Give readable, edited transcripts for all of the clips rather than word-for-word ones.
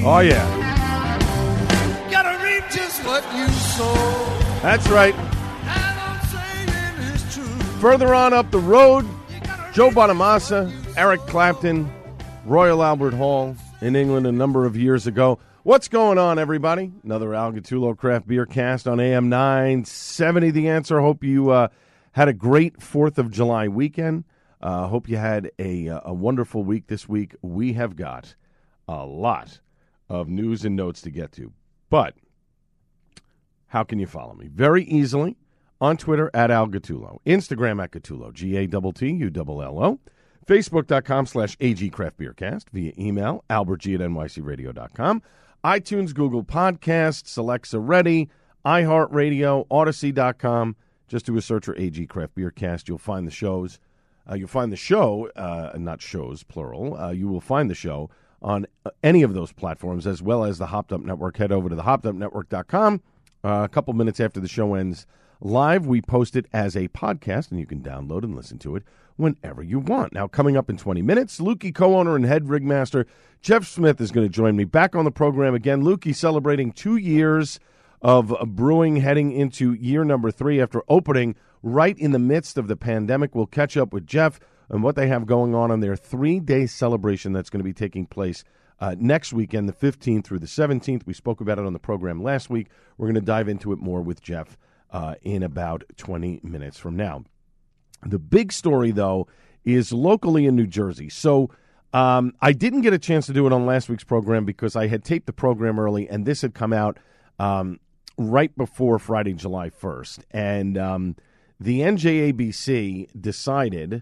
Oh, yeah. Gotta reap just what you sow. That's right. And I'm saying it's true. Further on up the road, Joe Bonamassa, Eric Clapton, Royal Albert Hall in England a number of years ago. What's going on, everybody? Another Al Gattullo Craft Beer Cast on AM 970. The Answer. Hope you had a great 4th of July weekend. Hope you had a wonderful week this week. We have got a lot of news and notes to get to. But how can you follow me? Very easily on Twitter at Al Gattullo, Instagram at Gattullo, Gattullo, Facebook.com/AG Craft Beer Cast, via email, albertg@nycradio.com, iTunes, Google Podcasts, Alexa Ready, iHeartRadio, Odyssey.com. Just do a search for AG Craft Beer Cast. You'll find the shows. You'll find the show, not shows, plural. You will find the show on any of those platforms, as well as the Hopped Up Network. Head over to the hoppedupnetwork.com. A couple minutes after the show ends live, we post it as a podcast, and you can download and listen to it whenever you want. Now, coming up in 20 minutes, Lukey co-owner and head rigmaster Jeff Smith is going to join me back on the program again. Lukey celebrating 2 years of brewing, heading into year number 3 after opening right in the midst of the pandemic. We'll catch up with Jeff and what they have going on their 3-day celebration that's going to be taking place next weekend, the 15th through the 17th. We spoke about it on the program last week. We're going to dive into it more with Jeff in about 20 minutes from now. The big story, though, is locally in New Jersey. So I didn't get a chance to do it on last week's program because I had taped the program early, and this had come out right before Friday, July 1st. And the NJABC decided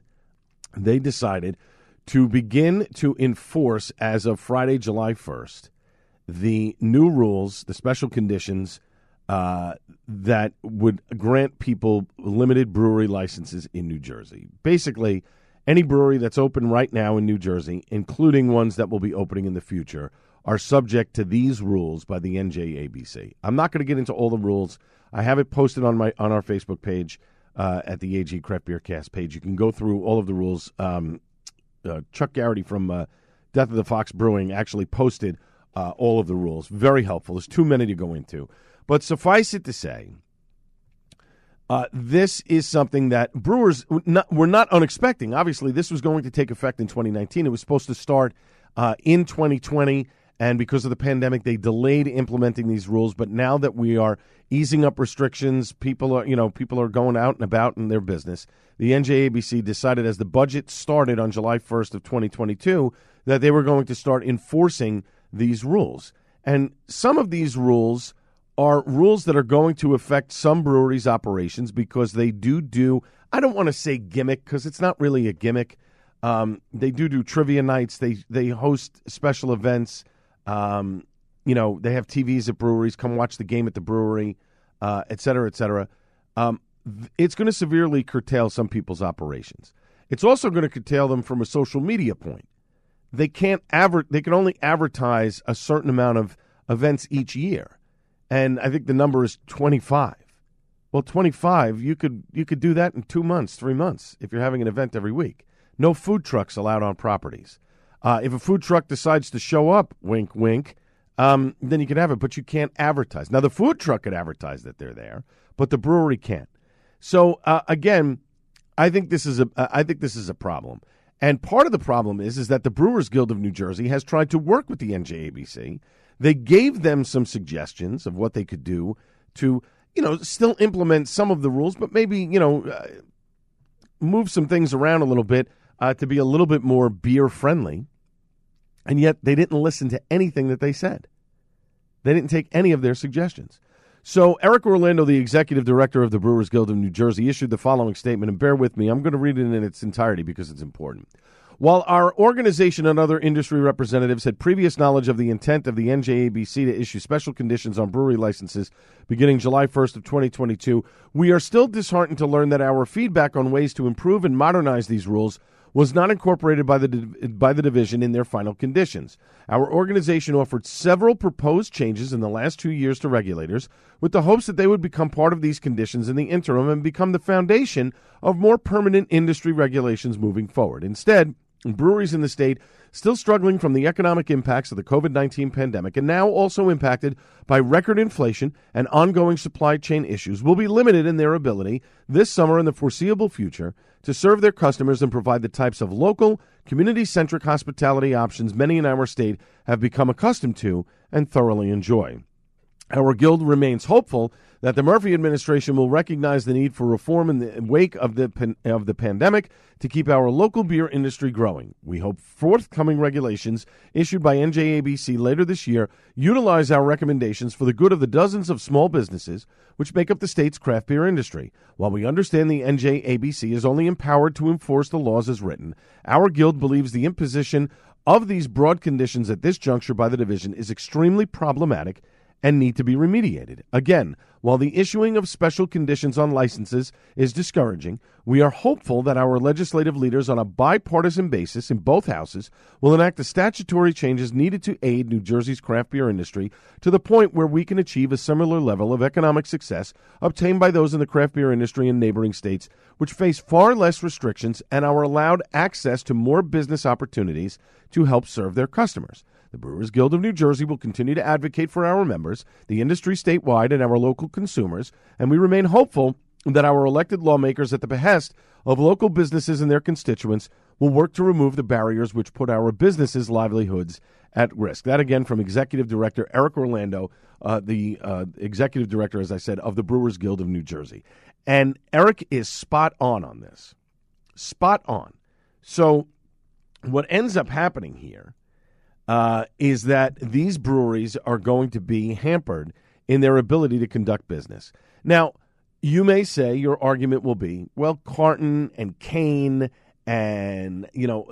to begin to enforce, as of Friday, July 1st, the new rules, the special conditions that would grant people limited brewery licenses in New Jersey. Basically, any brewery that's open right now in New Jersey, including ones that will be opening in the future, are subject to these rules by the NJABC. I'm not going to get into all the rules. I have it posted on our Facebook page at the AG Craft Beer Cast page. You can go through all of the rules. Chuck Garrity from Death of the Fox Brewing actually posted all of the rules. Very helpful. There's too many to go into. But suffice it to say, this is something that brewers were not unexpecting. Obviously, this was going to take effect in 2019. It was supposed to start in 2020, and because of the pandemic, they delayed implementing these rules. But now that we are easing up restrictions, people are going out and about in their business. The NJABC decided, as the budget started on July 1st of 2022, that they were going to start enforcing these rules. And some of these rules are rules that are going to affect some breweries' operations because they do, I don't want to say gimmick because it's not really a gimmick. They do trivia nights. They host special events. They have TVs at breweries. Come watch the game at the brewery, et cetera, et cetera. It's going to severely curtail some people's operations. It's also going to curtail them from a social media point. They can only advertise a certain amount of events each year. And I think the number is 25. Well, 25, you could do that in 2 months, 3 months, if you're having an event every week. No food trucks allowed on properties. If a food truck decides to show up, wink, wink, then you can have it, but you can't advertise. Now, the food truck could advertise that they're there, but the brewery can't. So, again, I think this is a problem. And part of the problem is that the Brewers Guild of New Jersey has tried to work with the NJABC. They gave them some suggestions of what they could do to, still implement some of the rules, but maybe, move some things around a little bit to be a little bit more beer-friendly. And yet they didn't listen to anything that they said. They didn't take any of their suggestions. So Eric Orlando, the executive director of the Brewers Guild of New Jersey, issued the following statement, and bear with me. I'm going to read it in its entirety because it's important. While our organization and other industry representatives had previous knowledge of the intent of the NJABC to issue special conditions on brewery licenses beginning July 1st of 2022, we are still disheartened to learn that our feedback on ways to improve and modernize these rules was not incorporated by the division in their final conditions. Our organization offered several proposed changes in the last 2 years to regulators with the hopes that they would become part of these conditions in the interim and become the foundation of more permanent industry regulations moving forward. Instead, breweries in the state still struggling from the economic impacts of the COVID-19 pandemic and now also impacted by record inflation and ongoing supply chain issues will be limited in their ability this summer and the foreseeable future to serve their customers and provide the types of local, community-centric hospitality options many in our state have become accustomed to and thoroughly enjoy. Our guild remains hopeful that the Murphy administration will recognize the need for reform in the wake of the pandemic to keep our local beer industry growing. We hope forthcoming regulations issued by NJABC later this year utilize our recommendations for the good of the dozens of small businesses which make up the state's craft beer industry. While we understand the NJABC is only empowered to enforce the laws as written, our guild believes the imposition of these broad conditions at this juncture by the division is extremely problematic and need to be remediated. Again, while the issuing of special conditions on licenses is discouraging, we are hopeful that our legislative leaders on a bipartisan basis in both houses will enact the statutory changes needed to aid New Jersey's craft beer industry to the point where we can achieve a similar level of economic success obtained by those in the craft beer industry in neighboring states, which face far less restrictions and are allowed access to more business opportunities to help serve their customers. The Brewers Guild of New Jersey will continue to advocate for our members, the industry statewide, and our local consumers, and we remain hopeful that our elected lawmakers, at the behest of local businesses and their constituents, will work to remove the barriers which put our businesses' livelihoods at risk. That, again, from Executive Director Eric Orlando, the Executive Director, as I said, of the Brewers Guild of New Jersey. And Eric is spot on this. Spot on. So what ends up happening here is that these breweries are going to be hampered in their ability to conduct business. Now, you may say your argument will be, well, Carton and Kane and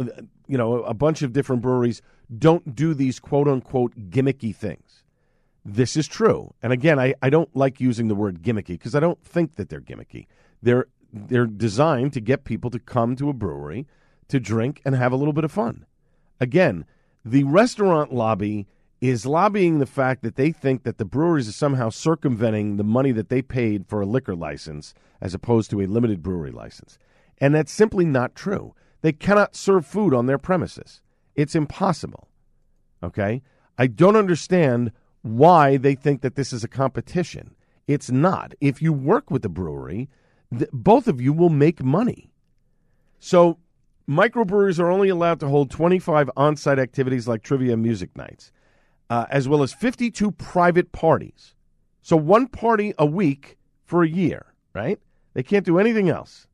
a bunch of different breweries don't do these quote unquote gimmicky things. This is true, and again, I don't like using the word gimmicky because I don't think that they're gimmicky. They're designed to get people to come to a brewery to drink and have a little bit of fun. Again, the restaurant lobby is lobbying the fact that they think that the breweries are somehow circumventing the money that they paid for a liquor license as opposed to a limited brewery license. And that's simply not true. They cannot serve food on their premises. It's impossible. Okay? I don't understand why they think that this is a competition. It's not. If you work with the brewery, both of you will make money. So microbreweries are only allowed to hold 25 on-site activities like trivia and music nights, as well as 52 private parties. So one party a week for a year, right? They can't do anything else.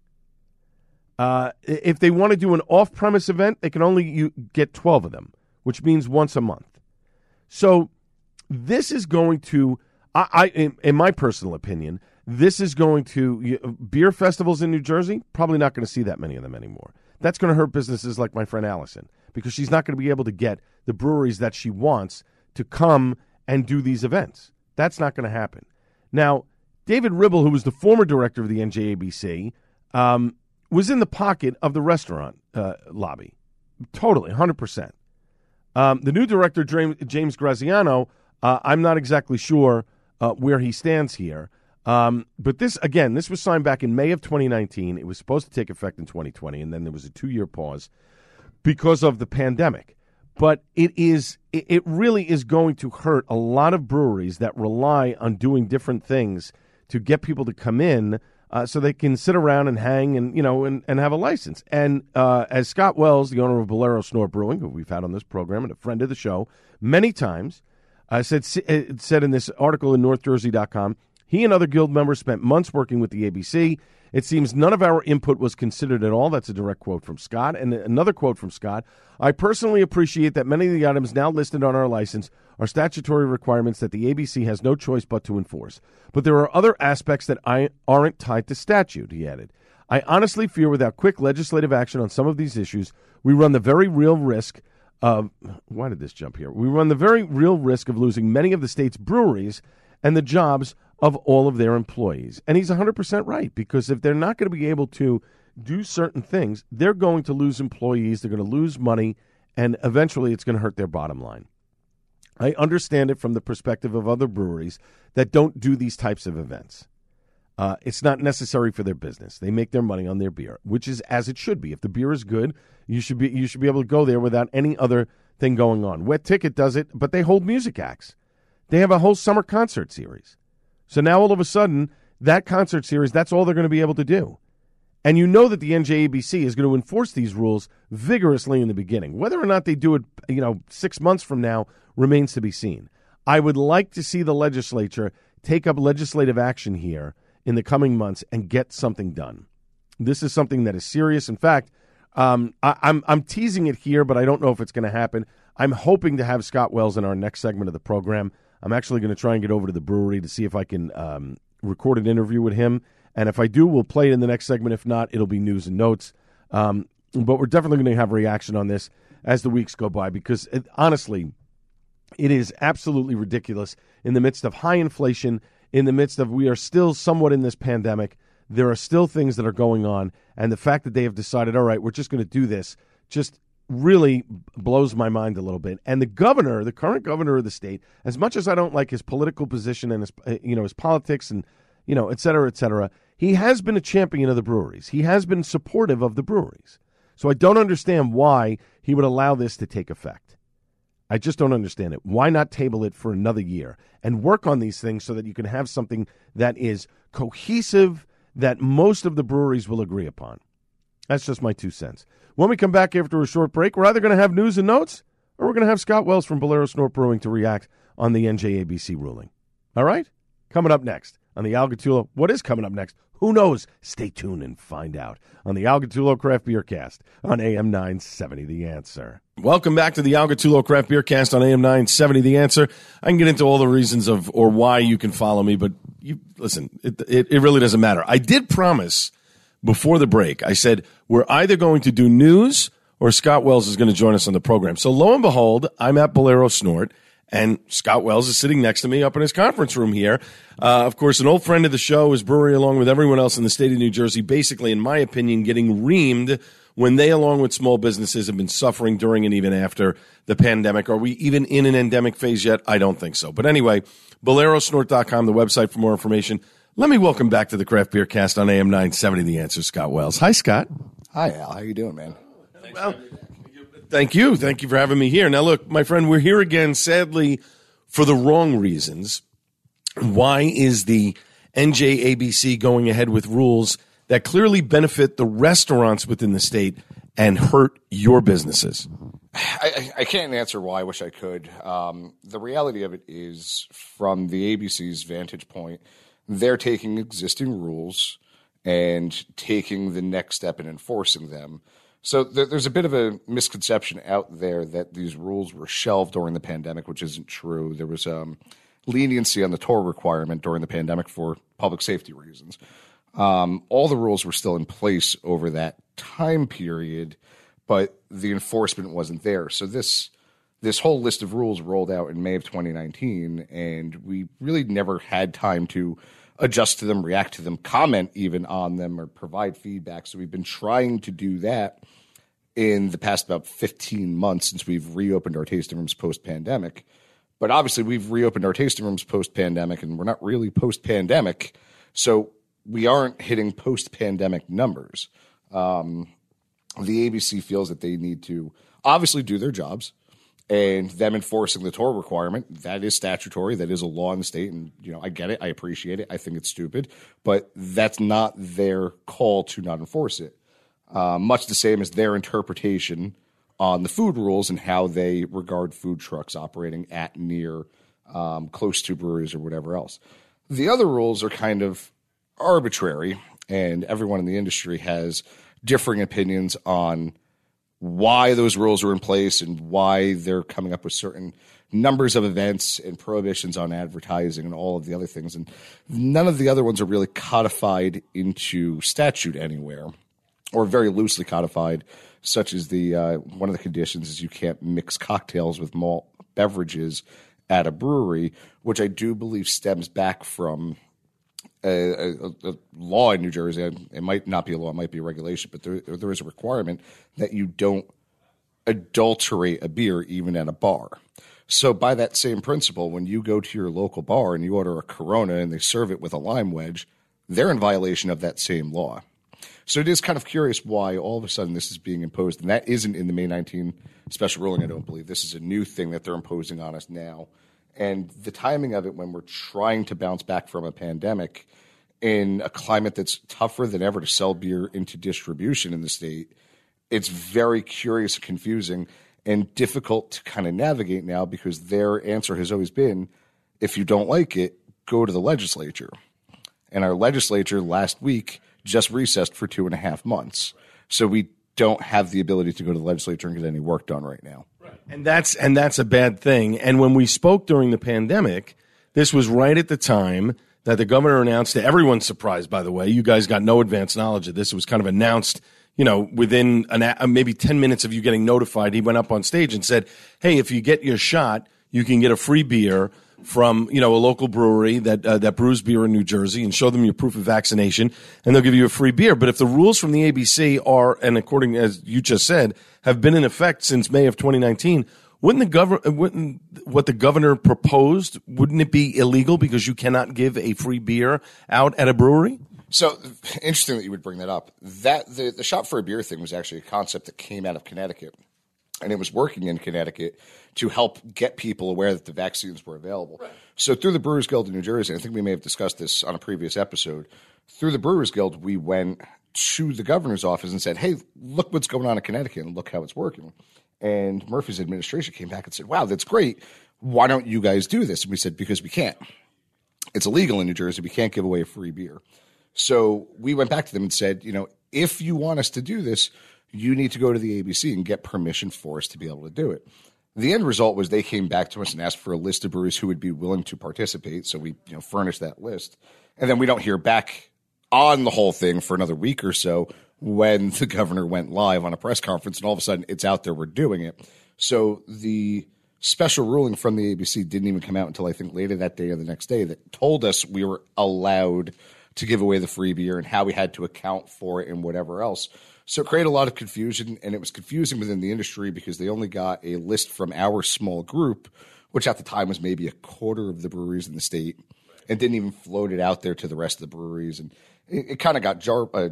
If they want to do an off-premise event, they can only get 12 of them, which means once a month. So this is going to, in my personal opinion, this is going to, beer festivals in New Jersey, probably not going to see that many of them anymore. That's going to hurt businesses like my friend Allison because she's not going to be able to get the breweries that she wants to come and do these events. That's not going to happen. Now, David Ribble, who was the former director of the NJABC, was in the pocket of the restaurant lobby. Totally, 100%. The new director, James Graziano, I'm not exactly sure where he stands here. But this was signed back in May of 2019. It was supposed to take effect in 2020, and then there was a 2-year pause because of the pandemic. But it really is going to hurt a lot of breweries that rely on doing different things to get people to come in so they can sit around and hang and have a license. And as Scott Wells, the owner of Bolero Snort Brewing, who we've had on this program and a friend of the show many times, said in this article in NorthJersey.com, he and other guild members spent months working with the ABC. It seems none of our input was considered at all. That's a direct quote from Scott. And another quote from Scott, I personally appreciate that many of the items now listed on our license are statutory requirements that the ABC has no choice but to enforce. But there are other aspects that aren't tied to statute, he added. I honestly fear without quick legislative action on some of these issues, we run the very real risk of, why did this jump here? We run the very real risk of losing many of the state's breweries and the jobs of all of their employees. And he's 100% right, because if they're not going to be able to do certain things, they're going to lose employees, they're going to lose money, and eventually it's going to hurt their bottom line. I understand it from the perspective of other breweries that don't do these types of events. It's not necessary for their business. They make their money on their beer, which is as it should be. If the beer is good, you should be able to go there without any other thing going on. Wet Ticket does it, but they hold music acts. They have a whole summer concert series. So now all of a sudden, that concert series, that's all they're going to be able to do. And you know that the NJABC is going to enforce these rules vigorously in the beginning. Whether or not they do it, 6 months from now remains to be seen. I would like to see the legislature take up legislative action here in the coming months and get something done. This is something that is serious. In fact, I'm teasing it here, but I don't know if it's going to happen. I'm hoping to have Scott Wells in our next segment of the program. I'm actually going to try and get over to the brewery to see if I can record an interview with him. And if I do, we'll play it in the next segment. If not, it'll be news and notes. But we're definitely going to have a reaction on this as the weeks go by because, honestly, it is absolutely ridiculous in the midst of high inflation, in the midst of we are still somewhat in this pandemic. There are still things that are going on. And the fact that they have decided, all right, we're just going to do this, just really blows my mind a little bit. And the governor, the current governor of the state, as much as I don't like his political position and his politics and, et cetera, he has been a champion of the breweries. He has been supportive of the breweries. So I don't understand why he would allow this to take effect. I just don't understand it. Why not table it for another year and work on these things so that you can have something that is cohesive, that most of the breweries will agree upon? That's just my 2 cents. When we come back after a short break, we're either going to have news and notes or we're going to have Scott Wells from Bolero Snort Brewing to react on the NJABC ruling. All right? Coming up next on the Al Gattullo. What is coming up next? Who knows? Stay tuned and find out on the Al Gattullo Craft Beer Cast on AM 970 The Answer. Welcome back to the Al Gattullo Craft Beer Cast on AM 970 The Answer. I can get into all the reasons of or why you can follow me, but listen, it really doesn't matter. I did promise before the break, I said we're either going to do news or Scott Wells is going to join us on the program. So lo and behold, I'm at Bolero Snort, and Scott Wells is sitting next to me up in his conference room here. Of course, an old friend of the show, his brewery, along with everyone else in the state of New Jersey, basically, in my opinion, getting reamed when they, along with small businesses, have been suffering during and even after the pandemic. Are we even in an endemic phase yet? I don't think so. But anyway, BoleroSnort.com, the website for more information. Let me welcome back to the Craft Beer Cast on AM 970 The Answer, Scott Wells. Hi, Scott. Hi, Al. How you doing, man? Well, thank you. Thank you for having me here. Now, look, my friend, we're here again, sadly, for the wrong reasons. Why is the NJABC going ahead with rules that clearly benefit the restaurants within the state and hurt your businesses? I can't answer why. I wish I could. The reality of it is, from the ABC's vantage point, they're taking existing rules and taking the next step and enforcing them. So there's a bit of a misconception out there that these rules were shelved during the pandemic, which isn't true. There was leniency on the tour requirement during the pandemic for public safety reasons. All the rules were still in place over that time period, but the enforcement wasn't there. So this whole list of rules rolled out in May of 2019, and we really never had time to adjust to them, react to them, comment even on them, or provide feedback. So we've been trying to do that in the past about 15 months since we've reopened our tasting rooms post-pandemic. But obviously we've reopened our tasting rooms post-pandemic, and we're not really post-pandemic, so we aren't hitting post-pandemic numbers. The ABC feels that they need to obviously do their jobs, and them enforcing the tour requirement, that is statutory, that is a law in the state, and I get it, I appreciate it, I think it's stupid, but that's not their call to not enforce it. Much the same as their interpretation on the food rules and how they regard food trucks operating at, near, close to breweries or whatever else. The other rules are kind of arbitrary, and everyone in the industry has differing opinions on why those rules are in place and why they're coming up with certain numbers of events and prohibitions on advertising and all of the other things. And none of the other ones are really codified into statute anywhere, or very loosely codified, such as the one of the conditions is you can't mix cocktails with malt beverages at a brewery, which I do believe stems back from a law in New Jersey. It might not be a law, it might be a regulation, but there is a requirement that you don't adulterate a beer even at a bar. So by that same principle, when you go to your local bar and you order a Corona and they serve it with a lime wedge, they're in violation of that same law. So it is kind of curious why all of a sudden this is being imposed, and that isn't in the May 19 special ruling, I don't believe. This is a new thing that they're imposing on us now. And the timing of it when we're trying to bounce back from a pandemic in a climate that's tougher than ever to sell beer into distribution in the state, it's very curious and confusing and difficult to kind of navigate now because their answer has always been, if you don't like it, go to the legislature. And our legislature last week just recessed for 2.5 months. So we don't have the ability to go to the legislature and get any work done right now. Right. And that's a bad thing. And when we spoke during the pandemic, this was right at the time that the governor announced, to everyone's surprise, by the way, you guys got no advance knowledge of this. It was kind of announced, within maybe 10 minutes of you getting notified. He went up on stage and said, hey, if you get your shot, you can get a free beer from, a local brewery that brews beer in New Jersey, and show them your proof of vaccination, and they'll give you a free beer. But if the rules from the ABC are, and according as you just said, have been in effect since May of 2019, wouldn't what the governor proposed, wouldn't it be illegal because you cannot give a free beer out at a brewery? So interesting that you would bring that up. That the shop for a beer thing was actually a concept that came out of Connecticut, and it was working in Connecticut to help get people aware that the vaccines were available. Right. So through the Brewers Guild in New Jersey, I think we may have discussed this on a previous episode, through the Brewers Guild, we went to the governor's office and said, hey, look what's going on in Connecticut and look how it's working. And Murphy's administration came back and said, wow, that's great. Why don't you guys do this? And we said, because we can't. It's illegal in New Jersey. We can't give away free beer. So we went back to them and said, if you want us to do this, you need to go to the ABC and get permission for us to be able to do it. The end result was they came back to us and asked for a list of breweries who would be willing to participate. So we furnished that list. And then we don't hear back on the whole thing for another week or so when the governor went live on a press conference, and all of a sudden it's out there, we're doing it. So the special ruling from the ABC didn't even come out until I think later that day or the next day that told us we were allowed to give away the free beer and how we had to account for it and whatever else. So it created a lot of confusion, and it was confusing within the industry because they only got a list from our small group, which at the time was maybe a quarter of the breweries in the state, and didn't even float it out there to the rest of the breweries. And it kind of got a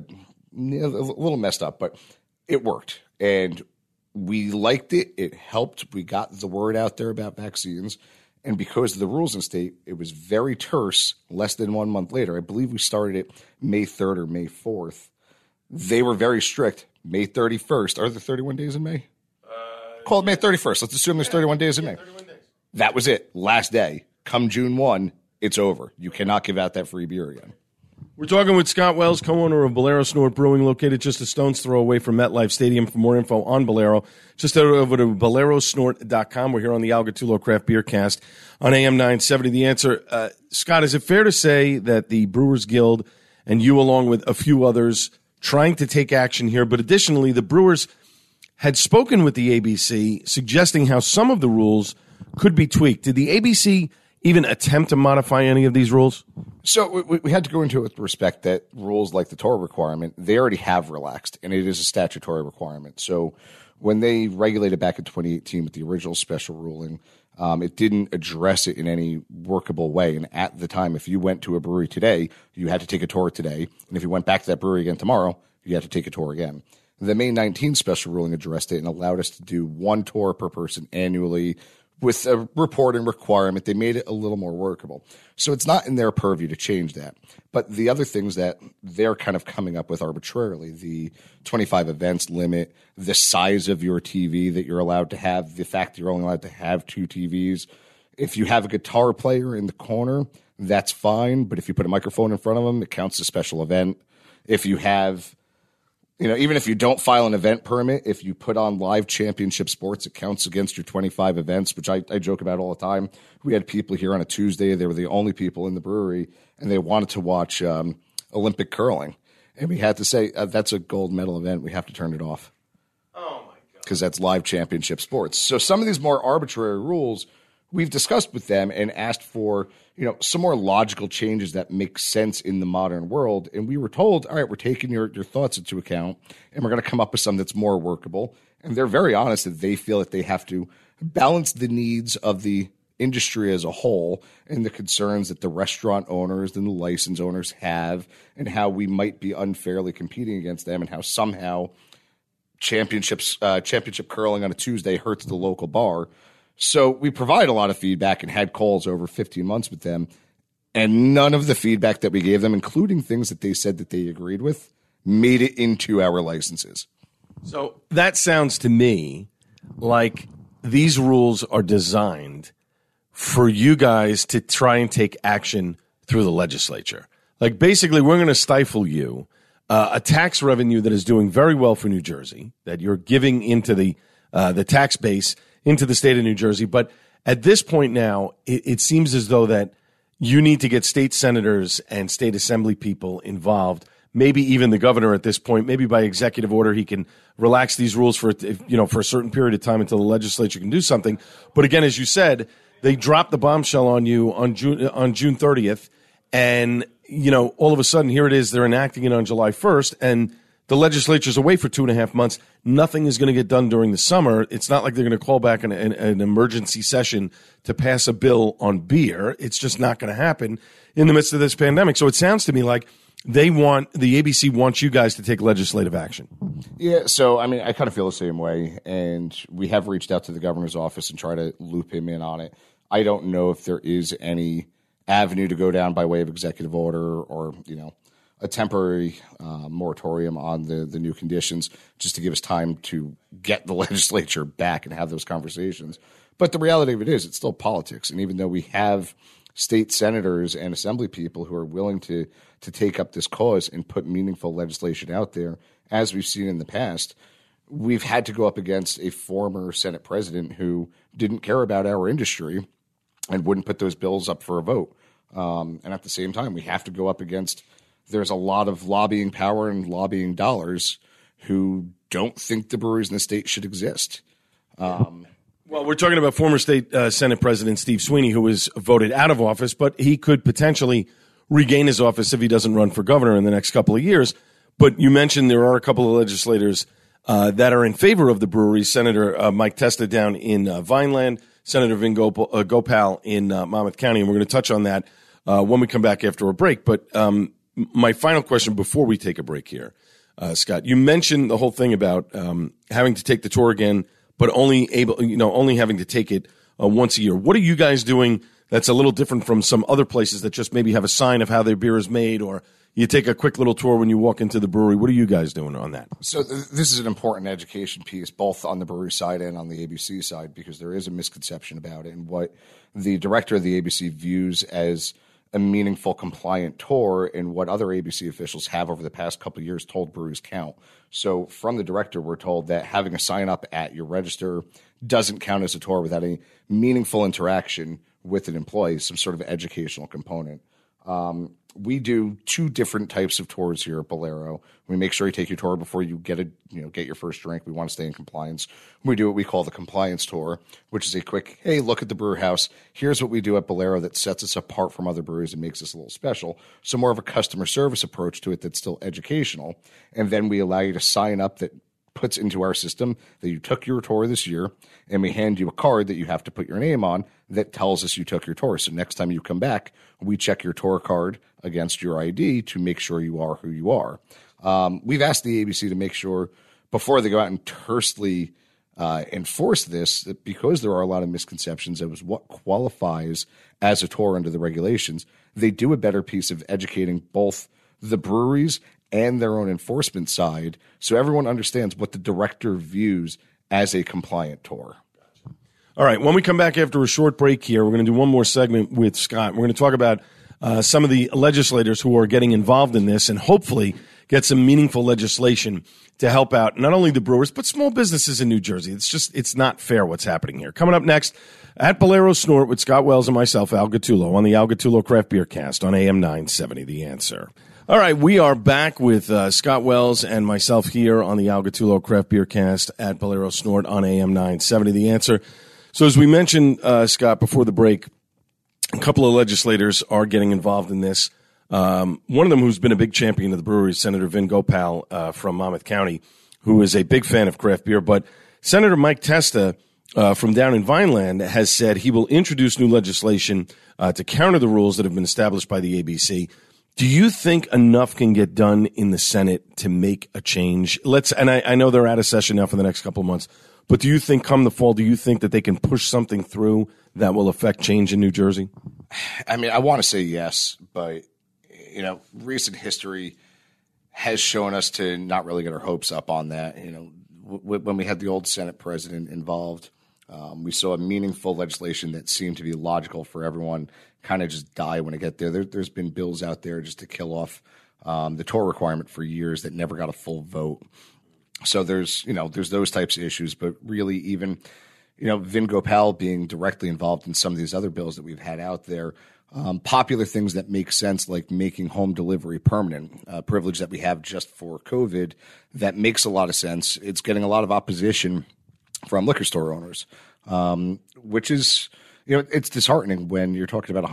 little messed up, but it worked. And we liked it. It helped. We got the word out there about vaccines. And because of the rules in the state, it was very terse less than 1 month later. I believe we started it May 3rd or May 4th. They were very strict. May 31st. Are there 31 days in May? Call it May 31st. Let's assume there's 31 days in May. 31 days. That was it. Last day. Come June 1, it's over. You cannot give out that free beer again. We're talking with Scott Wells, co-owner of Bolero Snort Brewing, located just a stone's throw away from MetLife Stadium. For more info on Bolero, just head over to bolerosnort.com. We're here on the Al Gattullo Craft Beer Cast on AM 970. The Answer. Scott, is it fair to say that the Brewers Guild and you, along with a few others, trying to take action here, but additionally, the Brewers had spoken with the ABC, suggesting how some of the rules could be tweaked? Did the ABC even attempt to modify any of these rules? So we had to go into it with respect that rules like the tour requirement, they already have relaxed, and it is a statutory requirement. So when they regulated back in 2018 with the original special ruling, it didn't address it in any workable way. And at the time, if you went to a brewery today, you had to take a tour today. And if you went back to that brewery again tomorrow, you had to take a tour again. The May 19 special ruling addressed it and allowed us to do one tour per person annually with a reporting requirement. They made it a little more workable. So it's not in their purview to change that. But the other things that they're kind of coming up with arbitrarily, the 25 events limit, the size of your TV that you're allowed to have, the fact that you're only allowed to have 2 TVs. If you have a guitar player in the corner, that's fine. But if you put a microphone in front of them, it counts as a special event. If you have, even if you don't file an event permit, if you put on live championship sports, it counts against your 25 events, which I joke about all the time. We had people here on a Tuesday. They were the only people in the brewery, and they wanted to watch Olympic curling. And we had to say, that's a gold medal event. We have to turn it off. Oh, my God. Because that's live championship sports. So some of these more arbitrary rules we've discussed with them and asked for, some more logical changes that make sense in the modern world. And we were told, all right, we're taking your thoughts into account, and we're going to come up with something that's more workable. And they're very honest that they feel that they have to balance the needs of the industry as a whole and the concerns that the restaurant owners and the license owners have, and how we might be unfairly competing against them, and how somehow championship curling on a Tuesday hurts the local bar. So we provide a lot of feedback and had calls over 15 months with them, and none of the feedback that we gave them, including things that they said that they agreed with, made it into our licenses. So that sounds to me like these rules are designed for you guys to try and take action through the legislature. Like, basically, we're going to stifle you, a tax revenue that is doing very well for New Jersey, that you're giving into the tax base into the state of New Jersey. But at this point now, it seems as though that you need to get state senators and state assembly people involved. Maybe even the governor at this point, maybe by executive order, he can relax these rules for a certain period of time until the legislature can do something. But again, as you said, they dropped the bombshell on you on June 30th. And, all of a sudden, here it is. They're enacting it on July 1st. And the legislature's away for 2.5 months. Nothing is going to get done during the summer. It's not like they're going to call back an emergency session to pass a bill on beer. It's just not going to happen in the midst of this pandemic. So it sounds to me like the ABC wants you guys to take legislative action. Yeah, so, I kind of feel the same way, and we have reached out to the governor's office and try to loop him in on it. I don't know if there is any avenue to go down by way of executive order or, a temporary moratorium on the new conditions, just to give us time to get the legislature back and have those conversations. But the reality of it is, it's still politics, and even though we have state senators and assembly people who are willing to take up this cause and put meaningful legislation out there, as we've seen in the past, we've had to go up against a former Senate president who didn't care about our industry and wouldn't put those bills up for a vote. And at the same time, we have to go up against, there's a lot of lobbying power and lobbying dollars who don't think the breweries in the state should exist. Well, we're talking about former state Senate President Steve Sweeney, who was voted out of office, but he could potentially regain his office if he doesn't run for governor in the next couple of years. But you mentioned there are a couple of legislators that are in favor of the breweries. Senator Mike Testa down in Vineland, Senator Vin Gopal in Monmouth County, and we're going to touch on that when we come back after a break. But my final question before we take a break here, Scott, you mentioned the whole thing about having to take the tour again, but only having to take it once a year. What are you guys doing that's a little different from some other places that just maybe have a sign of how their beer is made, or you take a quick little tour when you walk into the brewery? What are you guys doing on that? So this is an important education piece, both on the brewery side and on the ABC side, because there is a misconception about it and what the director of the ABC views as a meaningful, compliant tour, and what other ABC officials have over the past couple of years told breweries count. So from the director, we're told that having a sign up at your register doesn't count as a tour without any meaningful interaction with an employee, some sort of educational component. We do two different types of tours here at Bolero. We make sure you take your tour before you get your first drink. We want to stay in compliance. We do what we call the compliance tour, which is a quick, hey, look at the brewer house. Here's what we do at Bolero that sets us apart from other breweries and makes us a little special. So more of a customer service approach to it that's still educational. And then we allow you to sign up that puts into our system that you took your tour this year, and we hand you a card that you have to put your name on that tells us you took your tour. So next time you come back, we check your tour card against your ID to make sure you are who you are. We've asked the ABC to make sure before they go out and tersely enforce this, that because there are a lot of misconceptions as what qualifies as a tour under the regulations, they do a better piece of educating both the breweries and their own enforcement side, so everyone understands what the director views as a compliant tour. All right, when we come back after a short break here, we're going to do one more segment with Scott. We're going to talk about some of the legislators who are getting involved in this and hopefully get some meaningful legislation to help out not only the brewers, but small businesses in New Jersey. It's not fair what's happening here. Coming up next, at Bolero Snort with Scott Wells and myself, Al Gattullo, on the Al Gattullo Craft Beer Cast on AM 970, The Answer. All right, we are back with Scott Wells and myself here on the Al Gattullo Craft Beer Cast at Bolero Snort on AM 970, The Answer. So as we mentioned, Scott, before the break, a couple of legislators are getting involved in this. One of them who's been a big champion of the brewery is Senator Vin Gopal from Monmouth County, who is a big fan of craft beer. But Senator Mike Testa from down in Vineland has said he will introduce new legislation to counter the rules that have been established by the ABC. Do you think enough can get done in the Senate to make a change? I know they're out of session now for the next couple of months, but do you think come the fall, do you think that they can push something through that will affect change in New Jersey? I mean, I want to say yes, but, recent history has shown us to not really get our hopes up on that. When we had the old Senate president involved, we saw a meaningful legislation that seemed to be logical for everyone kind of just die when it got there. There's been bills out there just to kill off the Torah requirement for years that never got a full vote. So there's those types of issues, but really even, Vin Gopal being directly involved in some of these other bills that we've had out there, popular things that make sense, like making home delivery permanent, a privilege that we have just for COVID, that makes a lot of sense. It's getting a lot of opposition from liquor store owners, which is, it's disheartening when you're talking about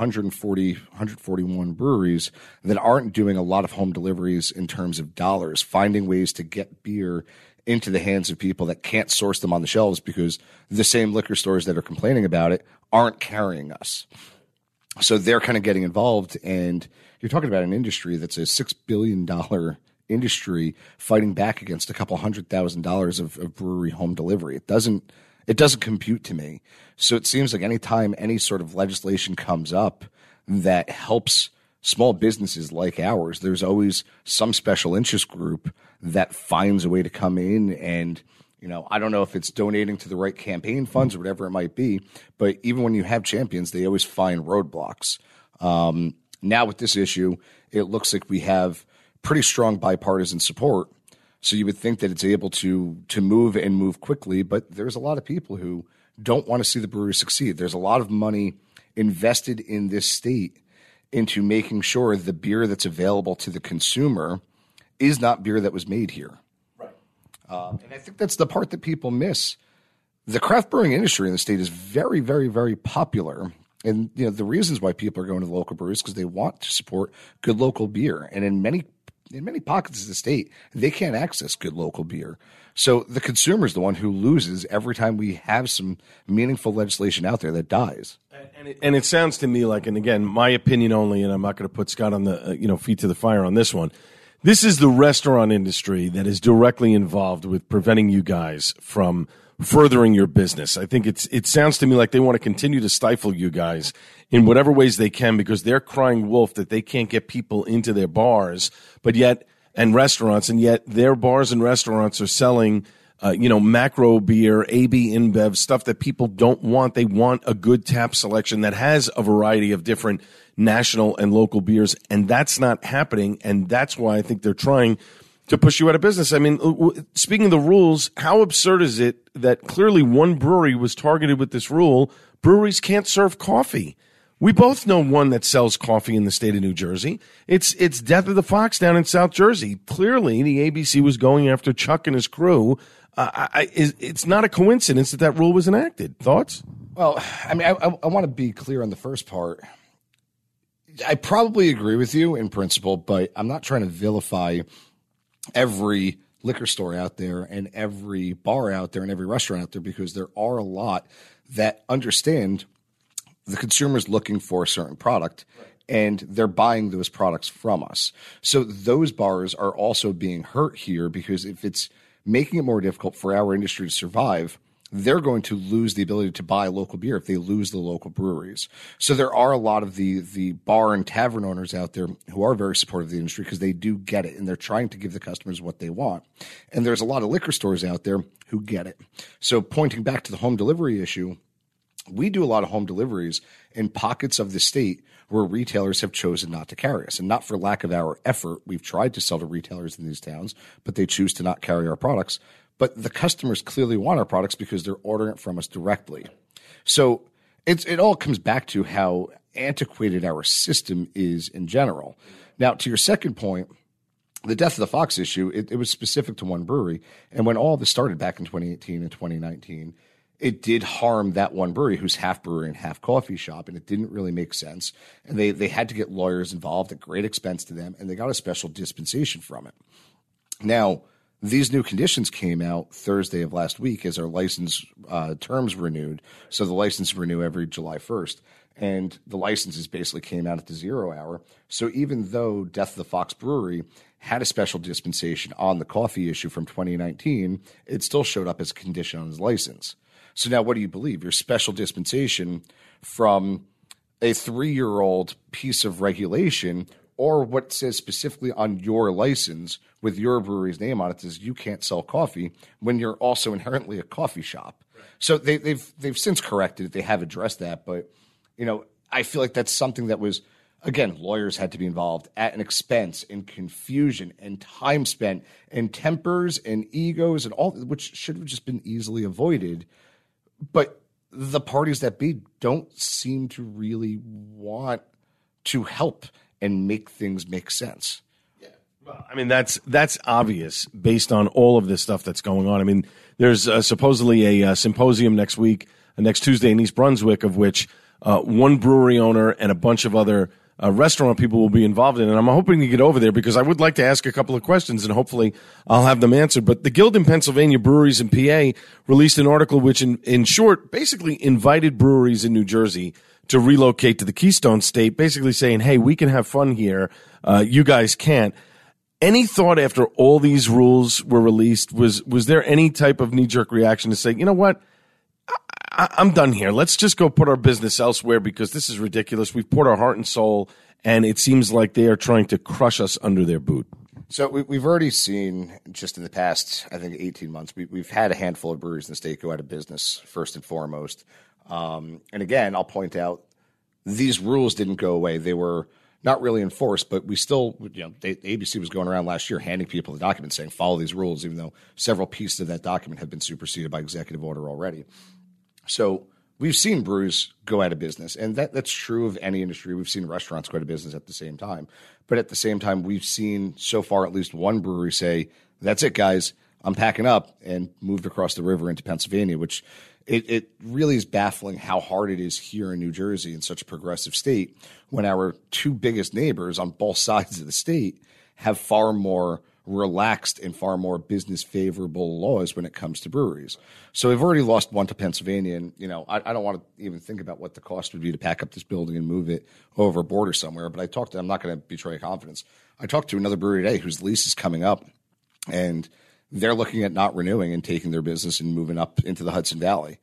141 breweries that aren't doing a lot of home deliveries in terms of dollars, finding ways to get beer into the hands of people that can't source them on the shelves because the same liquor stores that are complaining about it aren't carrying us. So they're kind of getting involved, and you're talking about an industry that's a $6 billion industry fighting back against a couple $100,000 of brewery home delivery. It doesn't compute to me. So it seems like anytime any sort of legislation comes up that helps small businesses like ours, there's always some special interest group that finds a way to come in and, I don't know if it's donating to the right campaign funds or whatever it might be, but even when you have champions, they always find roadblocks. Now with this issue, it looks like we have pretty strong bipartisan support. So you would think that it's able to move and move quickly, but there's a lot of people who don't want to see the brewery succeed. There's a lot of money invested in this state into making sure the beer that's available to the consumer is not beer that was made here. Right. And I think that's the part that people miss. The craft brewing industry in the state is very, very, very popular. And the reasons why people are going to the local breweries is because they want to support good local beer. And in many pockets of the state, they can't access good local beer. So the consumer is the one who loses every time we have some meaningful legislation out there that dies. And it sounds to me like, and again, my opinion only, and I'm not going to put Scott on the feet to the fire on this one. This is the restaurant industry that is directly involved with preventing you guys from furthering your business. I think it sounds to me like they want to continue to stifle you guys in whatever ways they can because they're crying wolf that they can't get people into their bars, and restaurants, and yet their bars and restaurants are selling, macro beer, AB InBev, stuff that people don't want. They want a good tap selection that has a variety of different national and local beers, and that's not happening, and that's why I think they're trying to push you out of business. I mean, speaking of the rules, how absurd is it that clearly one brewery was targeted with this rule? Breweries can't serve coffee. We both know one that sells coffee in the state of New Jersey. It's Death of the Fox down in South Jersey. Clearly, the ABC was going after Chuck and his crew. It's not a coincidence that rule was enacted. Thoughts? Well, I mean, I want to be clear on the first part. I probably agree with you in principle, but I'm not trying to vilify every liquor store out there and every bar out there and every restaurant out there because there are a lot that understand the consumer's looking for a certain product and they're buying those products from us. So those bars are also being hurt here because if it's making it more difficult for our industry to survive, they're going to lose the ability to buy local beer if they lose the local breweries. So there are a lot of the bar and tavern owners out there who are very supportive of the industry because they do get it and they're trying to give the customers what they want. And there's a lot of liquor stores out there who get it. So pointing back to the home delivery issue, we do a lot of home deliveries in pockets of the state where retailers have chosen not to carry us. And not for lack of our effort. We've tried to sell to retailers in these towns, but they choose to not carry our products. But the customers clearly want our products because they're ordering it from us directly. So it all comes back to how antiquated our system is in general. Now, to your second point, the Death of the Fox issue, it was specific to one brewery. And when all of this started back in 2018 and 2019, it did harm that one brewery who's half brewery and half coffee shop, and it didn't really make sense. And they had to get lawyers involved at great expense to them, and they got a special dispensation from it. Now, these new conditions came out Thursday of last week as our license terms renewed. So the license renew every July 1st. And the licenses basically came out at the 0 hour. So even though Death of the Fox Brewery had a special dispensation on the coffee issue from 2019, it still showed up as a condition on his license. So now what do you believe? Your special dispensation from a 3-year-old piece of regulation, or what says specifically on your license with your brewery's name on it is you can't sell coffee when you're also inherently a coffee shop. Right. So they've since corrected it. They have addressed that. But, I feel like that's something that was, again, lawyers had to be involved at an expense and confusion and time spent and tempers and egos and all, which should have just been easily avoided. But the parties that be don't seem to really want to help and make things make sense. Yeah. Well, I mean, that's obvious based on all of this stuff that's going on. I mean, there's supposedly a symposium next week, next Tuesday in East Brunswick, of which one brewery owner and a bunch of other restaurant people will be involved in. And I'm hoping to get over there because I would like to ask a couple of questions and hopefully I'll have them answered. But the Guild in Pennsylvania Breweries in PA released an article which, in short, basically invited breweries in New Jersey to relocate to the Keystone State, basically saying, hey, we can have fun here. You guys can't. Any thought after all these rules were released, was there any type of knee-jerk reaction to say, you know what? I'm done here. Let's just go put our business elsewhere because this is ridiculous. We've poured our heart and soul, and it seems like they are trying to crush us under their boot. So we've already seen, just in the past, I think, 18 months, we've had a handful of breweries in the state go out of business, first and foremost. And again, I'll point out, these rules didn't go away. They were not really enforced, but we still, the ABC was going around last year handing people the document saying, follow these rules, even though several pieces of that document have been superseded by executive order already. So we've seen breweries go out of business, and that's true of any industry. We've seen restaurants go out of business at the same time. But at the same time, we've seen so far at least one brewery say, that's it, guys, I'm packing up, and moved across the river into Pennsylvania, which it really is baffling how hard it is here in New Jersey, in such a progressive state, when our two biggest neighbors on both sides of the state have far more relaxed and far more business favorable laws when it comes to breweries. So we've already lost one to Pennsylvania, and I don't want to even think about what the cost would be to pack up this building and move it over a border somewhere. But I'm not going to betray confidence. I talked to another brewery today whose lease is coming up, and they're looking at not renewing and taking their business and moving up into the Hudson Valley.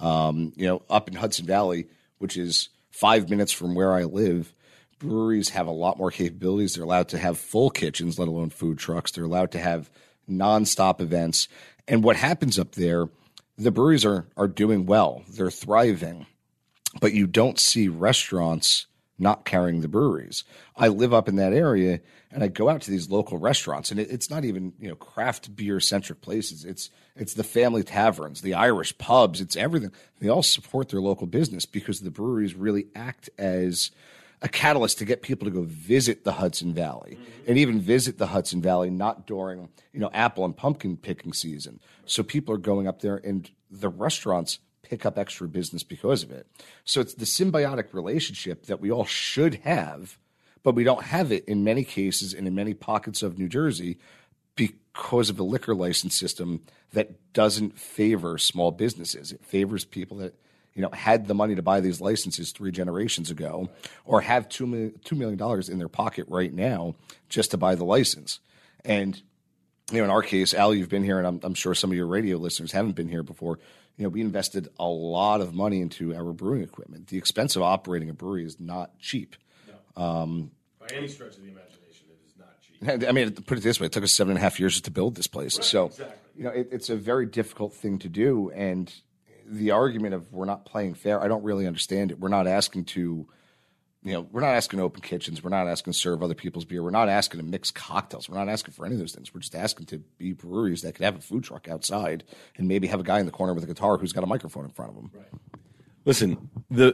Up in Hudson Valley, which is 5 minutes from where I live, breweries have a lot more capabilities. They're allowed to have full kitchens, let alone food trucks. They're allowed to have nonstop events. And what happens up there, the breweries are doing well. They're thriving. But you don't see restaurants not carrying the breweries. I live up in that area, and I go out to these local restaurants, and it's not even craft beer centric places. It's the family taverns, the Irish pubs. It's everything. They all support their local business because the breweries really act as a catalyst to get people to go visit the Hudson Valley, and even visit the Hudson Valley not during apple and pumpkin picking season. So people are going up there, and the restaurants pick up extra business because of it. So it's the symbiotic relationship that we all should have, but we don't have it in many cases and in many pockets of New Jersey because of a liquor license system that doesn't favor small businesses. It favors people that had the money to buy these licenses 3 generations ago, or have $2 million in their pocket right now just to buy the license. And in our case, Al, you've been here, and I'm sure some of your radio listeners haven't been here before. We invested a lot of money into our brewing equipment. The expense of operating a brewery is not cheap. No. By any stretch of the imagination, it is not cheap. I mean, put it this way, it took us 7.5 years just to build this place. Right, so, exactly. It's a very difficult thing to do. And the argument of we're not playing fair, I don't really understand it. We're not asking to, we're not asking to open kitchens. We're not asking to serve other people's beer. We're not asking to mix cocktails. We're not asking for any of those things. We're just asking to be breweries that could have a food truck outside and maybe have a guy in the corner with a guitar who's got a microphone in front of him. Right. Listen, I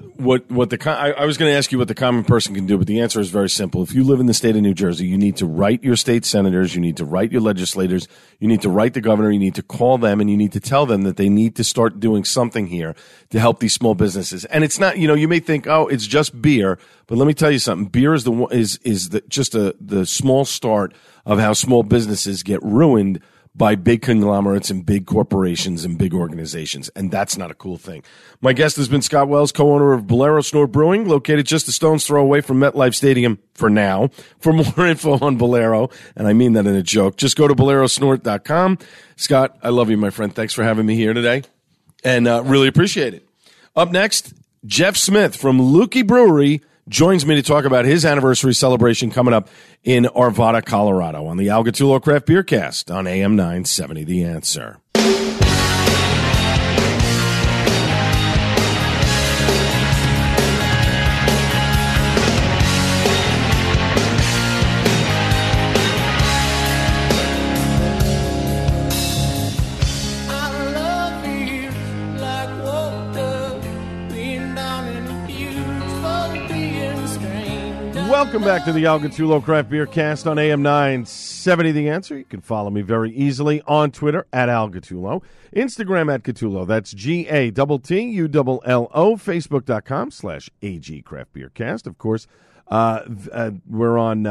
was going to ask you what the common person can do, but the answer is very simple. If you live in the state of New Jersey, you need to write your state senators, you need to write your legislators, you need to write the governor, you need to call them, and you need to tell them that they need to start doing something here to help these small businesses. And it's not, you may think, oh, it's just beer, but let me tell you something. Beer is just the small start of how small businesses get ruined by big conglomerates and big corporations and big organizations, and that's not a cool thing. My guest has been Scott Wells, co-owner of Bolero Snort Brewing, located just a stone's throw away from MetLife Stadium for now. For more info on Bolero, and I mean that in a joke, just go to bolerosnort.com. Scott, I love you, my friend. Thanks for having me here today, and really appreciate it. Up next, Jeff Smith from Lukey Brewery joins me to talk about his anniversary celebration coming up in Arvada, Colorado on the Al Gattullo Craft Beer Cast on AM 970 The Answer. Welcome back to the Al Gattullo Craft Beer Cast on AM 970 The Answer. You can follow me very easily on Twitter at Al Gattullo, Instagram at Gattullo. That's GATTULLO, Facebook.com/AG Craft Beer Cast. Of course, we're on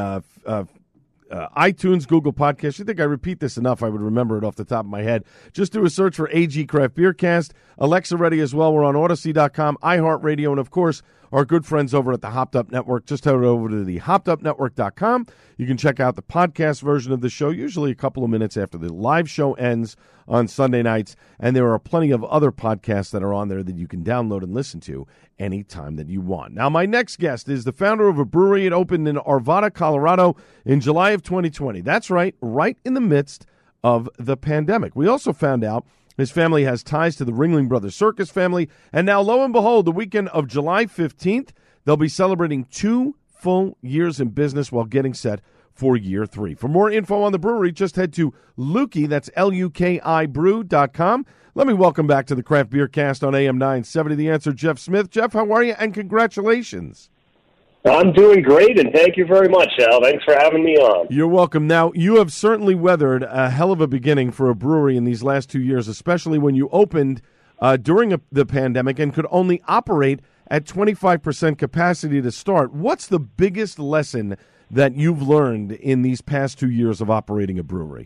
iTunes, Google Podcasts. You think I repeat this enough, I would remember it off the top of my head. Just do a search for AG Craft Beer Cast. Alexa ready as well. We're on Odyssey.com, iHeartRadio, and of course, our good friends over at the Hopped Up Network. Just head over to the hoppedupnetwork.com. You can check out the podcast version of the show, usually a couple of minutes after the live show ends on Sunday nights. And there are plenty of other podcasts that are on there that you can download and listen to anytime that you want. Now, my next guest is the founder of a brewery. It opened in Arvada, Colorado in July of 2020. That's right in the midst of the pandemic. We also found out his family has ties to the Ringling Brothers Circus family. And now, lo and behold, the weekend of July 15th, they'll be celebrating 2 full years in business while getting set for year 3. For more info on the brewery, just head to Lukey, that's LUKI brew.com. Let me welcome back to the Craft Beer Cast on AM 970 The Answer, Jeff Smith. Jeff, how are you? And congratulations. I'm doing great, and thank you very much, Al. Thanks for having me on. You're welcome. Now, you have certainly weathered a hell of a beginning for a brewery in these last 2 years, especially when you opened during the pandemic and could only operate at 25% capacity to start. What's the biggest lesson that you've learned in these past 2 years of operating a brewery?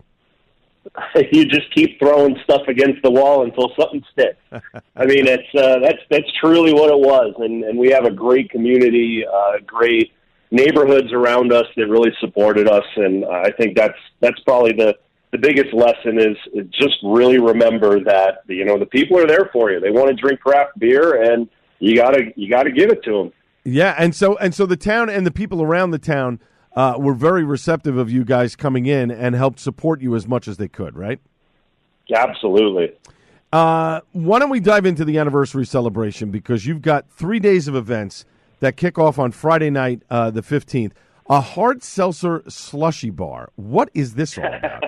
You just keep throwing stuff against the wall until something sticks. I mean, that's truly what it was, and we have a great community, great neighborhoods around us that really supported us, and I think that's probably the biggest lesson is just really remember that the people are there for you. They want to drink craft beer, and you gotta give it to them. Yeah, and so the town and the people around the town were very receptive of you guys coming in and helped support you as much as they could, right? Absolutely. Why don't we dive into the anniversary celebration, because you've got 3 days of events that kick off on Friday night, the 15th. A hard seltzer slushy bar. What is this all about?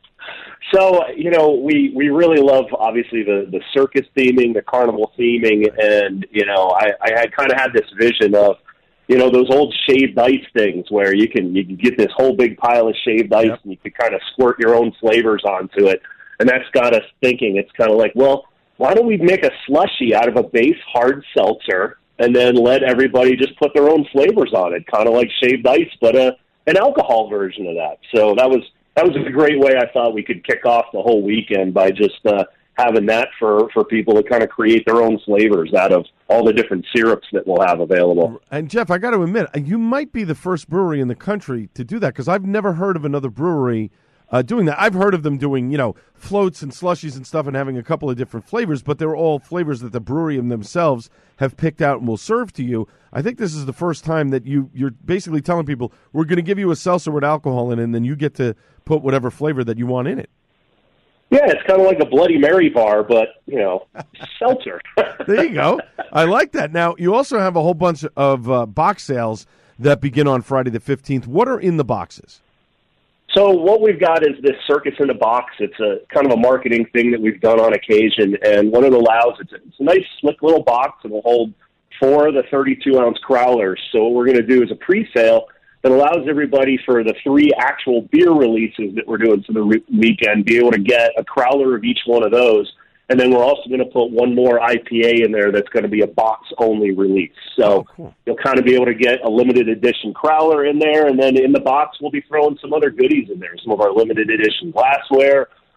So, we really love, obviously, the circus theming, the carnival theming, and, I had kind of had this vision of, those old shaved ice things where you can get this whole big pile of shaved ice, and you can kind of squirt your own flavors onto it. And that's got us thinking. It's kind of like, well, why don't we make a slushy out of a base hard seltzer and then let everybody just put their own flavors on it, kind of like shaved ice, but an alcohol version of that. So that was a great way I thought we could kick off the whole weekend by just having that for people to kind of create their own flavors out of all the different syrups that we'll have available. And, Jeff, I got to admit, you might be the first brewery in the country to do that, because I've never heard of another brewery doing that. I've heard of them doing, floats and slushies and stuff and having a couple of different flavors, but they're all flavors that the brewery themselves have picked out and will serve to you. I think this is the first time that you're basically telling people, we're going to give you a seltzer with alcohol in it, and then you get to put whatever flavor that you want in it. Yeah, it's kind of like a Bloody Mary bar, but, seltzer. There you go. I like that. Now, you also have a whole bunch of box sales that begin on Friday the 15th. What are in the boxes? So what we've got is this Circus in a Box. It's a kind of a marketing thing that we've done on occasion, and what it allows, it's a nice, slick little box. It will hold 4 of the 32-ounce crowlers. So what we're going to do is a pre-sale that allows everybody for the 3 actual beer releases that we're doing for the weekend be able to get a crowler of each one of those. And then we're also going to put one more IPA in there that's going to be a box-only release. So cool. You'll kind of be able to get a limited edition crowler in there, and then in the box we'll be throwing some other goodies in there, some of our limited edition glassware,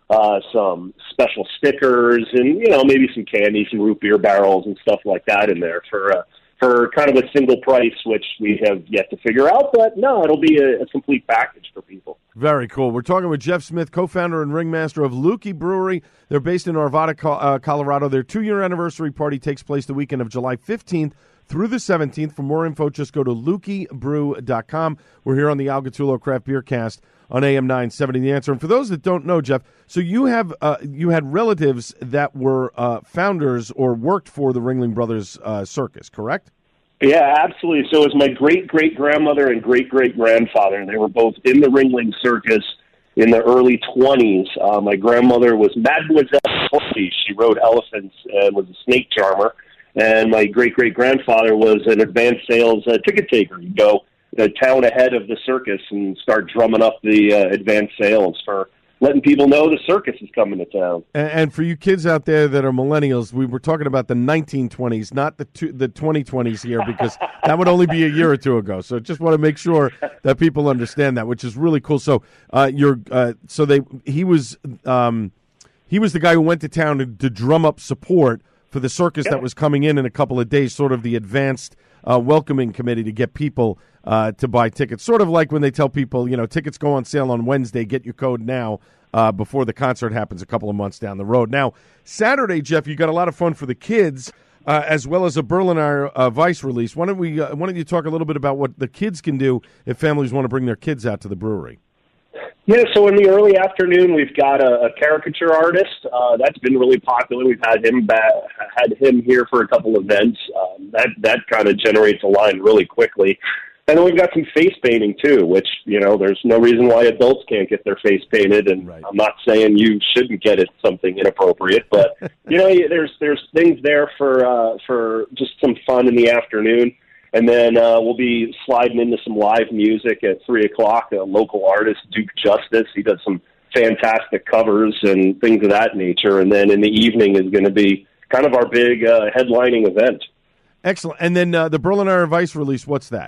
some special stickers, and maybe some candy, some root beer barrels and stuff like that in there for kind of a single price, which we have yet to figure out. But no, it'll be a complete package for people. Very cool. We're talking with Jeff Smith, co-founder and ringmaster of Lukey Brewery. They're based in Arvada, Colorado. Their 2-year anniversary party takes place the weekend of July 15th through the 17th. For more info, just go to lukeybrew.com. We're here on the Al Gattullo Craft Beer Cast on AM 970 The Answer. And for those that don't know, Jeff, so you had relatives that were founders or worked for the Ringling Brothers Circus, correct? Yeah, absolutely. So it was my great-great-grandmother and great-great-grandfather. They were both in the Ringling Circus in the early 20s. My grandmother was Mademoiselle Pussy. She rode elephants and was a snake charmer. And my great-great-grandfather was an advanced sales ticket taker. He'd go a town ahead of the circus and start drumming up the advanced sales for letting people know the circus is coming to town. And for you kids out there that are millennials, we were talking about the 1920s, not the 2020s here, because that would only be a year or two ago. So just want to make sure that people understand that, which is really cool. So he was the guy who went to town to drum up support for the circus that was coming in a couple of days, sort of the advanced welcoming committee to get people to buy tickets. Sort of like when they tell people, tickets go on sale on Wednesday, get your code now before the concert happens a couple of months down the road. Now, Saturday, Jeff, you got a lot of fun for the kids as well as a Berliner Weiss release. Why don't you talk a little bit about what the kids can do if families want to bring their kids out to the brewery? Yeah, so in the early afternoon, we've got a caricature artist. That's been really popular. We've had him here for a couple events. That kind of generates a line really quickly. And then we've got some face painting, too, which, there's no reason why adults can't get their face painted. And right. I'm not saying you shouldn't get it something inappropriate, but, there's things there for just some fun in the afternoon. And then we'll be sliding into some live music at 3 o'clock. A local artist, Duke Justice, he does some fantastic covers and things of that nature. And then in the evening is going to be kind of our big headlining event. Excellent. And then the Berliner Weiss release, what's that?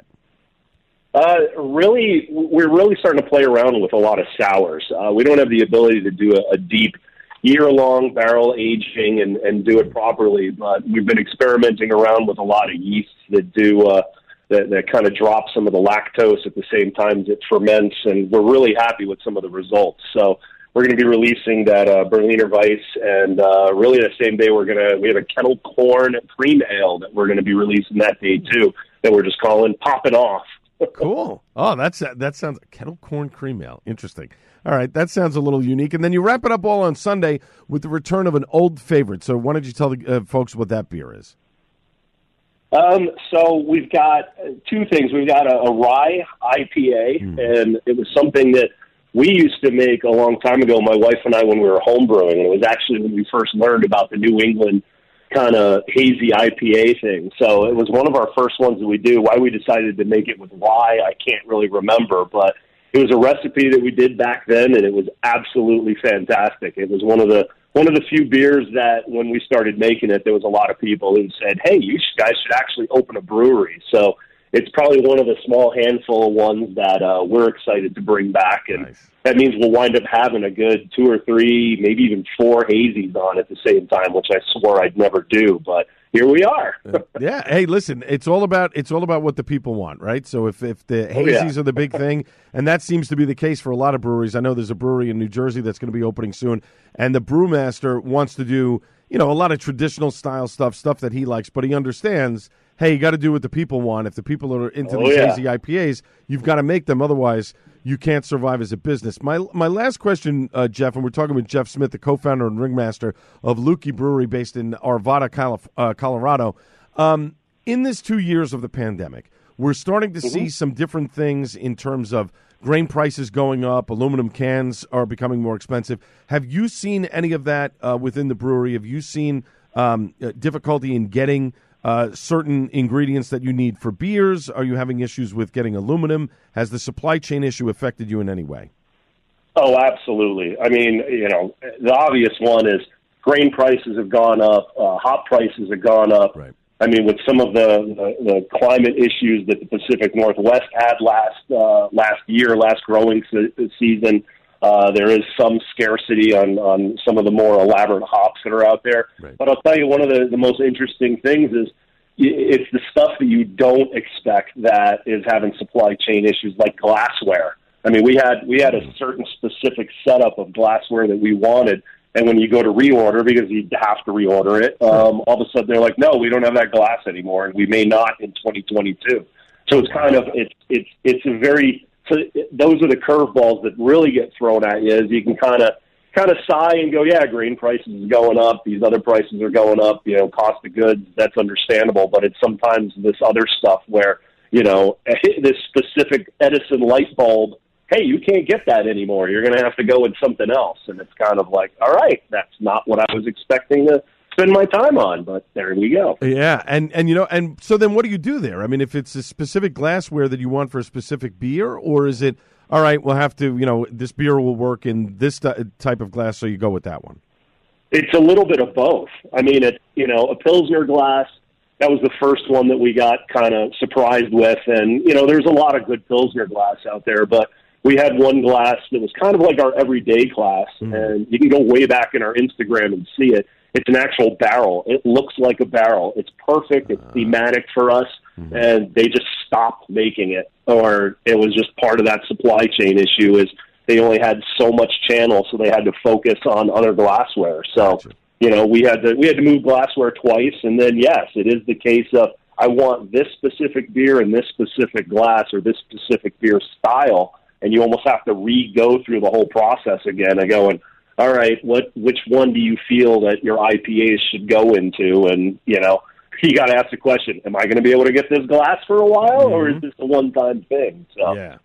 We're really starting to play around with a lot of sours. We don't have the ability to do a deep year-long barrel aging and do it properly, but we've been experimenting around with a lot of yeasts that do that kind of drop some of the lactose at the same time as it ferments, and we're really happy with some of the results. So we're going to be releasing that Berliner Weiss, and really the same day we have a kettle corn cream ale that we're going to be releasing that day too, that we're just calling Poppin' Off. Cool. Oh, that sounds kettle corn cream ale. Interesting. All right, that sounds a little unique. And then you wrap it up all on Sunday with the return of an old favorite. So why don't you tell the folks what that beer is? So we've got two things. We've got a rye IPA, and it was something that we used to make a long time ago, my wife and I, when we were homebrewing. And it was actually when we first learned about the New England kind of hazy IPA thing. So it was one of our first ones that we do. Why we decided to make it with rye, I can't really remember, but it was a recipe that we did back then, and it was absolutely fantastic. It was one of the few beers that when we started making it, there was a lot of people who said, hey, you guys should actually open a brewery. So it's probably one of the small handful of ones that we're excited to bring back. And nice. That means we'll wind up having a good 2 or 3, maybe even 4 hazies on at the same time, which I swore I'd never do. But here we are. Yeah. Hey, listen, it's all about what the people want, right? So if the hazies are the big thing, and that seems to be the case for a lot of breweries. I know there's a brewery in New Jersey that's going to be opening soon, and the brewmaster wants to do, a lot of traditional style stuff that he likes, but he understands, hey, you got to do what the people want. If the people are into these hazy IPAs, you've got to make them. Otherwise, you can't survive as a business. My last question, Jeff, and we're talking with Jeff Smith, the co-founder and ringmaster of Lukey Brewery based in Arvada, Colorado. In this 2 years of the pandemic, we're starting to see some different things in terms of grain prices going up, aluminum cans are becoming more expensive. Have you seen any of that within the brewery? Have you seen difficulty in getting certain ingredients that you need for beers? Are you having issues with getting aluminum? Has the supply chain issue affected you in any way? Oh, absolutely. I mean, the obvious one is grain prices have gone up, hop prices have gone up. Right. I mean, with some of the climate issues that the Pacific Northwest had last growing season, There is some scarcity on some of the more elaborate hops that are out there. Right. But I'll tell you, one of the most interesting things is it's the stuff that you don't expect that is having supply chain issues, like glassware. I mean, we had a certain specific setup of glassware that we wanted, and when you go to reorder, because you have to reorder it, all of a sudden they're like, no, we don't have that glass anymore, and we may not in 2022. So it's kind of it's a very so those are the curveballs that really get thrown at you. Is you can kind of sigh and go, yeah, grain prices is going up, these other prices are going up, cost of goods, that's understandable, but it's sometimes this other stuff where, this specific Edison light bulb, hey, you can't get that anymore. You're going to have to go with something else. And it's kind of like, all right, that's not what I was expecting to spend my time on, but there we go. Yeah, and so then what do you do there? I mean, if it's a specific glassware that you want for a specific beer, or is it, all right, we'll have to, this beer will work in this type of glass, so you go with that one? It's a little bit of both. I mean, a Pilsner glass, that was the first one that we got kind of surprised with. And, there's a lot of good Pilsner glass out there, but we had one glass that was kind of like our everyday glass, and you can go way back in our Instagram and see it. It's an actual barrel. It looks like a barrel. It's perfect. It's thematic for us, and they just stopped making it, or it was just part of that supply chain issue is they only had so much channel, so they had to focus on other glassware. So, we had to move glassware twice, and then, yes, it is the case of I want this specific beer in this specific glass or this specific beer style, and you almost have to re-go through the whole process again and going, all right, which one do you feel that your IPAs should go into? And, you got to ask the question, am I going to be able to get this glass for a while, or is this a one-time thing? So yeah.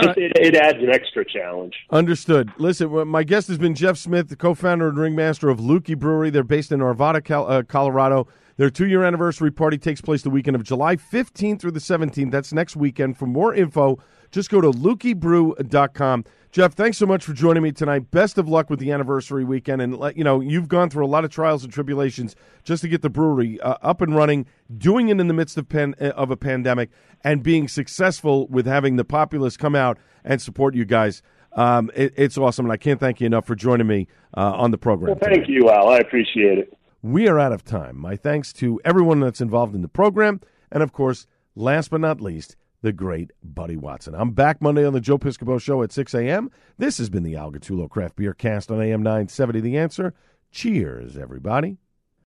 It adds an extra challenge. Understood. Listen, my guest has been Jeff Smith, the co-founder and ringmaster of Lukey Brewery. They're based in Arvada, Colorado. Their 2-year anniversary party takes place the weekend of July 15th through the 17th. That's next weekend. For more info, just go to lukeybrew.com. Jeff, thanks so much for joining me tonight. Best of luck with the anniversary weekend. And, you've gone through a lot of trials and tribulations just to get the brewery up and running, doing it in the midst of a pandemic, and being successful with having the populace come out and support you guys. It's awesome, and I can't thank you enough for joining me on the program. Well, thank you, Al. I appreciate it. We are out of time. My thanks to everyone that's involved in the program, and, of course, last but not least, the great Buddy Watson. I'm back Monday on the Joe Piscopo Show at 6 a.m. This has been the Al Gattullo Craft Beer Cast on AM 970 The Answer. Cheers, everybody.